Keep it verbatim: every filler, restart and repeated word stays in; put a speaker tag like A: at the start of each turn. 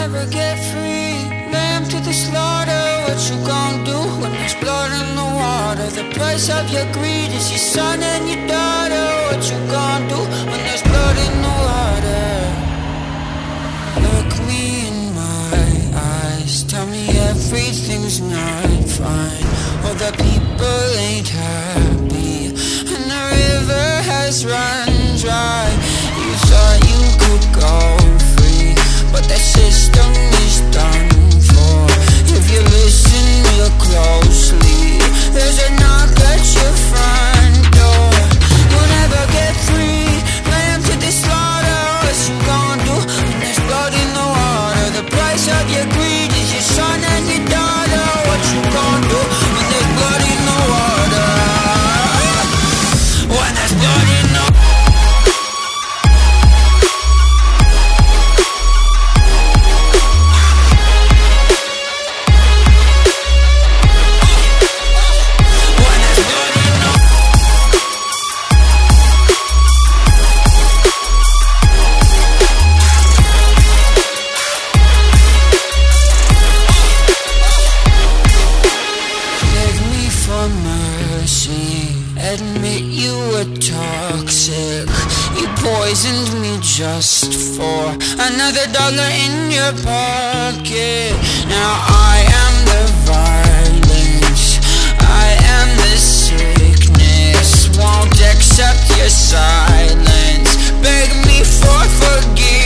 A: never get free. Lamb to the slaughter, what you gon' do when there's blood in the water? The price of your greed is your son and your daughter. What you gon' do when there's blood in the water? Look me in my eyes, tell me everything's not fine, or the people ain't happy, and the river has run dry. You thought you could go free, but that system is done for. If you listen real closely, there's a knock at your front door. You'll never get free. Lamb to the slaughter, what you gon' do when there's blood in the water? The price of your greed is your son and your daughter. What you gon' do when there's blood in the water? When there's blood in the water. Admit you were toxic. You poisoned me just for another dollar in your pocket. Now I am the violence, I am the sickness. Won't accept your silence, beg me for forgiveness.